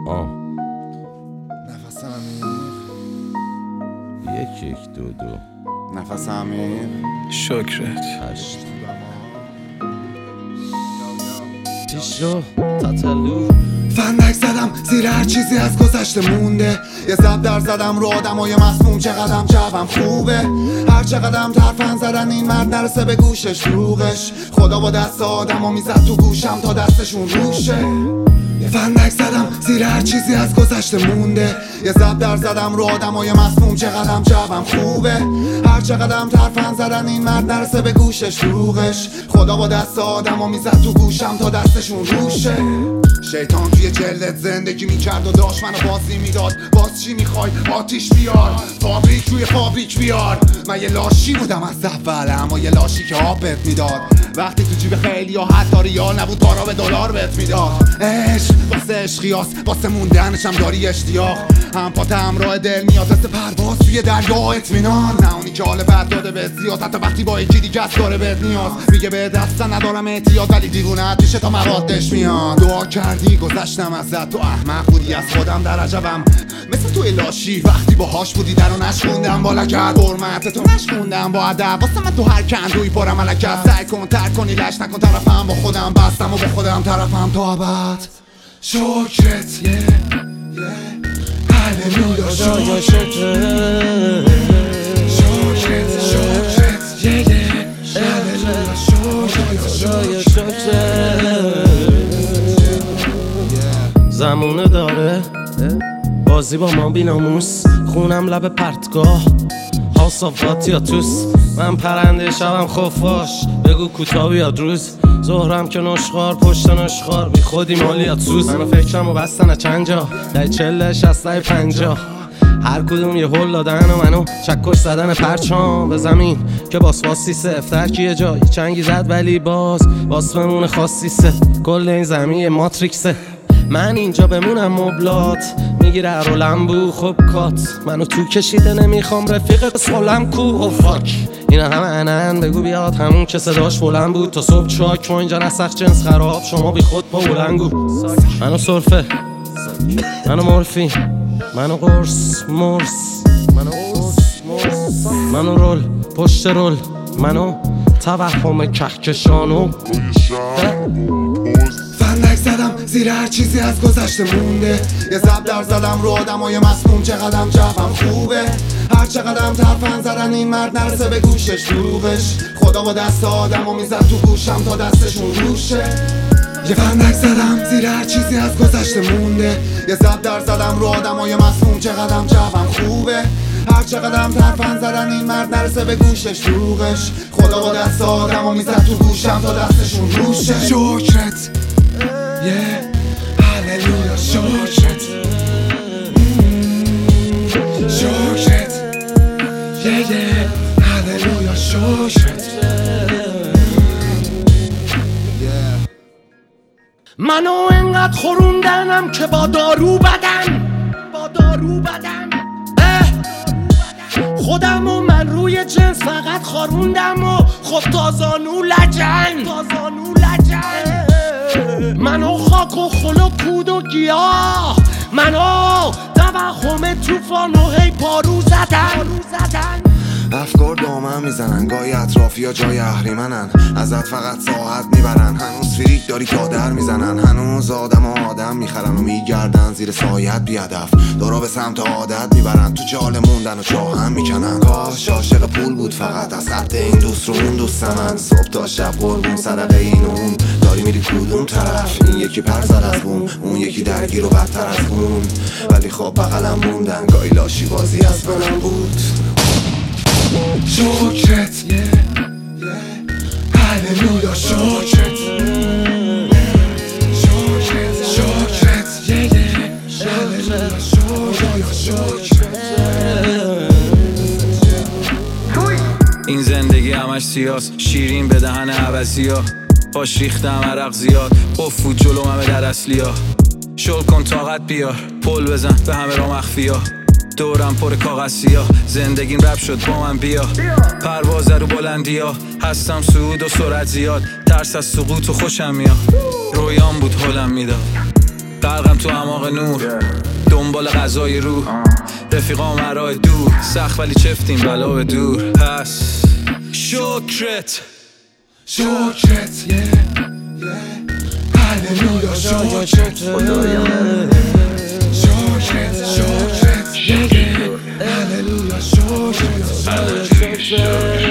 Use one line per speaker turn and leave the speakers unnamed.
نفس عمیق،
یک دو دو
نفس عمیق،
شکرت
8 پیش رو تاتلو
فندک زدم زیر هر چیزی از گذشته مونده. یه زب زدم رو آدمای مسموم، چقدرم جوم خوبه. هر چقدرم ترفن زدن این مرد نرسه به گوشش روغش. خدا با دست آدمو میزد تو گوشم تا دستشون روشه. یه فندک زدم زیر هر چیزی از گذشته مونده. یه زب زدم رو آدمای مسموم، چقدرم جوم خوبه. هر چقدرم ترفن زدن این مرد نرسه به گوشش روغش. خدا با دست آدمو میزد تو گوشم تا دستشون روشه. شیطان توی جلدت زندگی میکرد و داشت منو بازی میداد. باز چی میخوای؟ آتیش بیار، فابریک روی فابریک بیار. من یه لاشی بودم از اول، اما یه لاشی که آبت میداد. وقتی تو جیب خیلی یا حتی ریال نبود، بارا به دلار بهت میداد. عشق واسه عشقیاس، واسه موندنشم داری اشتیاق. هم پات همراه دل میاد مثل پرواز توی دریا اطمینان. نه اونی که حال بد داده به زیاد، حتی وقتی با یکی دیگه از داره بهت نیاز. میگه به دستن ندارم احتیاط، ولی دیوونت میشه تا موادش میاد. دعا کردی گذشتم ازت، تو احمق بودی از خودم در عجبم. مثل توی لاشی وقتی باهاش بودی درو نشکوندم با لگت. حرمت تو نشکوندم با ادب، واسه من تو هر کندوی پرم ملکت. سعی کن ترک کنی لش نکن طرفم، با خودم بستم و با خودم طرفم تا ابد. شکرت هللویا شکرت
زمونه داره بازی با ما بیناموس. خونم لب پرتگاه هاسافات یا توس. من پرنده شبم خفاش، بگو کوتاه بیاد روز. ظهرم که نشخار پشت نشخار، بی خودی مالیات سوز. منو فکرمو بستن چند جا، دای 40 60 50. هر کدوم یه هول دادن و منو چکش زدن پرچام به زمین که باسواسی سفتر که یه جایی چنگی زد، ولی باز بمونه خاصی سه. کل این زمین یه ماتریکسه، من اینجا بمونم مبلات. میگیره رو لمبو خب کات، منو تو کشیده نمیخوام رفیق سولم کو. او فاک اینا همه انن، بگو بیاد همون که صداش بلند بود. تا صبح چاک ما اینجا نسخ جنس خراب، شما بی خود با بلنگو. منو سرفه، منو مورفین، منو قرص مرس، منو رول پشت رول، منو توهم کهکشانو.
فندک زدم زیر هر چیزی از گذشته مونده. یه زب زدم رو آدمای مسموم، چقدرم جوم خوبه. هر چقدرم ترفن زدن این مرد نرسه به گوشش روغش. خدا با دست آدمو میزد تو گوشم تا دستشون روشه. یه فندک زدم زیر هر چیزی از گذشته مونده. یه زب زدم رو آدمای مسموم، چقدرم جوم خوبه. هر چقدرم ترفن زدن این مرد نرسه به گوشش روغش. خدا با دست آدمو میزد تو گوشم تا دستشون روشه. شکرت هللویا شکرت شکرت هللویا شکرت.
منو انقدر خوروندنم که با دارو بدن خودم و من روی جنس فقط خاروندم و خب تازانو لجن. منو خاک و خل و کود و گیاه، منو توهم توفان و هی پارو زدن.
افکار دامن میزنن، گاهی اطرافی ها جای اهریمنن. ازت فقط ساعت میبرن، هنوز فریک داری تا در میزنن. هنوز آدم میخرن و میگردن زیر سایت بیادف. دارا به سمت عادت میبرن، تو جال موندن و چاهم میکنن. کاش عاشق پول بود فقط، از خط این دوست رو اون دوست من. صبح تا شب قربون صدقه این و اون، داری میری کدوم طرف؟ این یکی پر زد از بوم، اون یکی درگیر و بدتر از اون. ولی خب بغلم موندن، گاهی لاشی بازی از منم بود. شکرت هللویا شکرت هللویا شکرت.
این زندگی همش سیاس، شیرین به دهن عوضی ها. باش ریختم عرق زیاد، افود جلو همه در اصلی ها. شل کن طاقت بیار، پل بزن به همه را مخفی ها. دورم پر کاغذی ها، زندگیم رب شد با من بیا. پرواز رو بلندی ها، هستم صعود و سرعت زیاد. ترس از سقوط و خوشم میاد، رویام بود حالم میداد. غرقم تو اعماق نور دنبال غذای روح رفیقام مرای دور سخت ولی چفتیم بلا به دور پس شکرت
هللویا شکرت هللویا شکرت